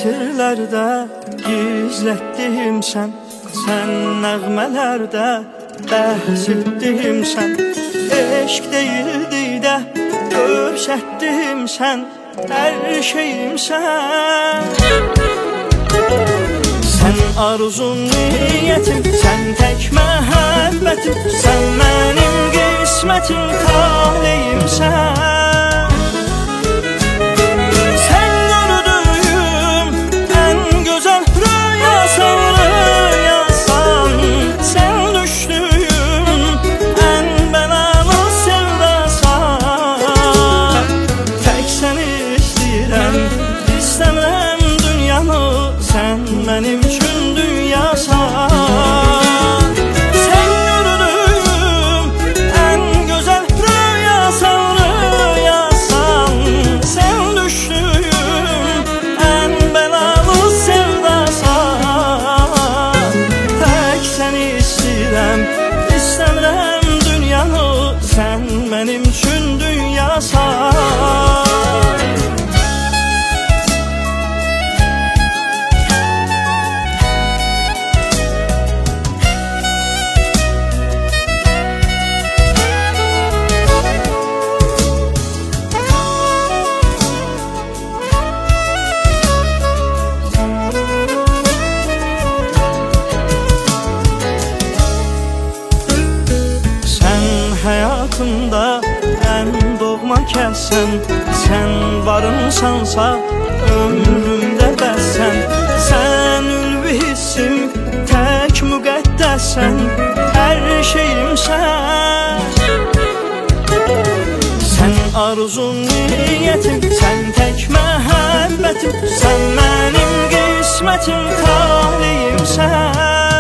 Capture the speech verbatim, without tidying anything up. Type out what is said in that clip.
Sətirlərdə gizlətdiyim sən, sən nəğmələrdə bəhs etdiyim sən, eşq deyildi də görsətdiyim sən, hər şeyim sən. Sən arzum, niyyətim, sən tək məhəbbətim, sən mənim qismətim, taleyim sən. Mənim üçün dünyasan, sən gördüyüm ən gözəl rüyasan, rüyasan. Sən düşdüyüm ən bəlalı sevdasan. Tək səni istəyirəm, istəmirəm dünyanı, sən mənim üçün dünyasan. Həyatımda ən doğma kəsən, sən varınsansa ömrümdə bəsən. Sən ülvi hissim, tək müqəddəsən, hər şeyimsən. Sən arzum, niyyətim, sən tək məhəbbətim, sən mənim qismətim, taleyimsən.